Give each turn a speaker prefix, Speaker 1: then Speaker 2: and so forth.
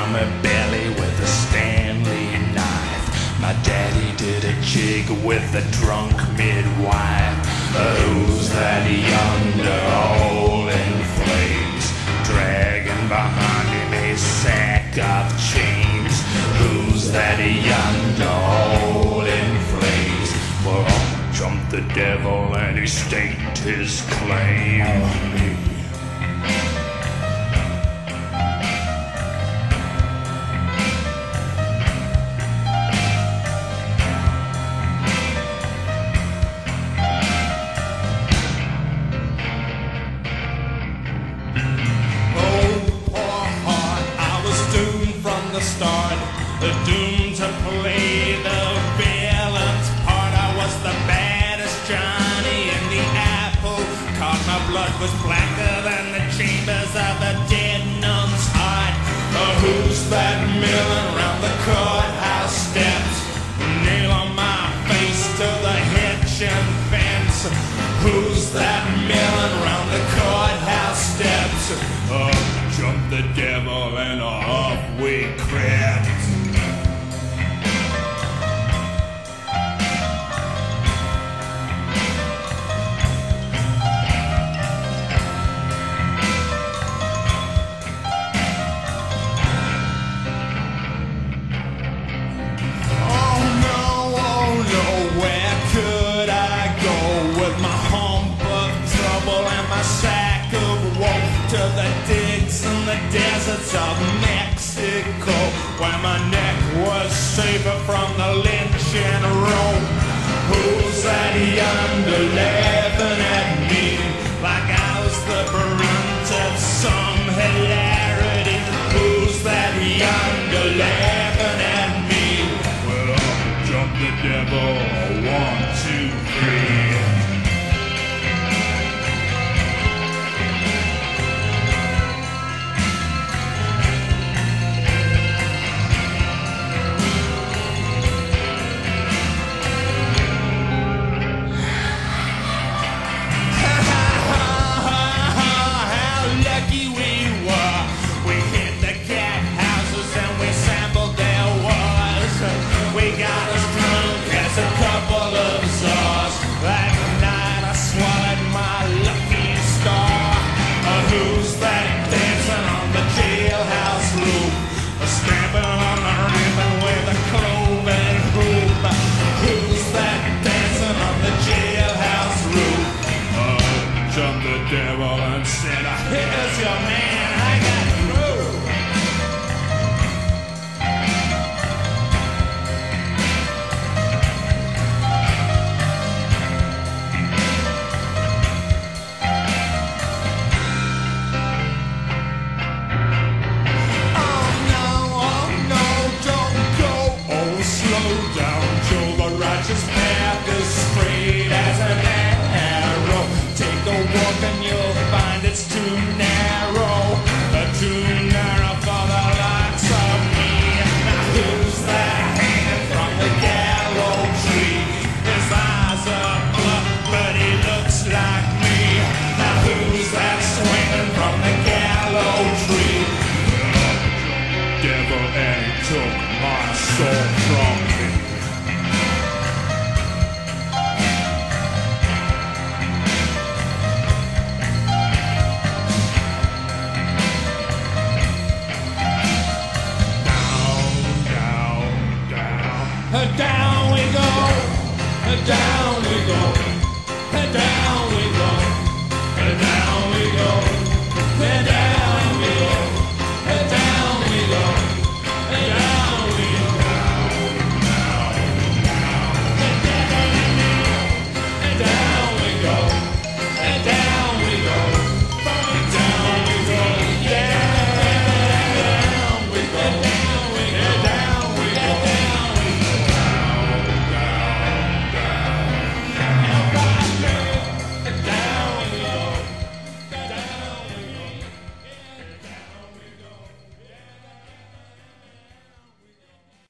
Speaker 1: my belly with a Stanley knife. My daddy did a jig with a drunk midwife. Who's that yonder all in flames, dragging behind him a sack of chains? Who's that yonder all in flames? Well, up jumped the devil and he staked his claim on me.
Speaker 2: Start, doomed to play the villain's part. I was the baddest Johnny in the apple cart. My blood was blacker than the chambers of a dead nun's heart. Who's that milling round the courthouse steps? Nail on my face to the hedge and fence. Who's that milling round the courthouse steps? Jumped the devil and off we crept. Oh no, where could I go with my hump of trouble and my sack of woe? To the digs and the deserts of Mexico, where my neck was safer from the lynching rope. Who's that yonder laughing at me like I was the brunt of some hilarity? Who's that yonder laughing at me? Well, up jumped the devil, 1, 2, 3. Devil and said, here's your man, I got through. Oh no, don't go. Oh, slow down, Joe, the righteous path is straight as an arrow. Take a walk and you'll find it's too narrow for the likes of me. Now who's that hanging from the gallows tree? His eyes are blood, but he looks like me. Now who's that swinging from the gallows tree? Devil, and he took my soul from me. Down we go, down we go, down.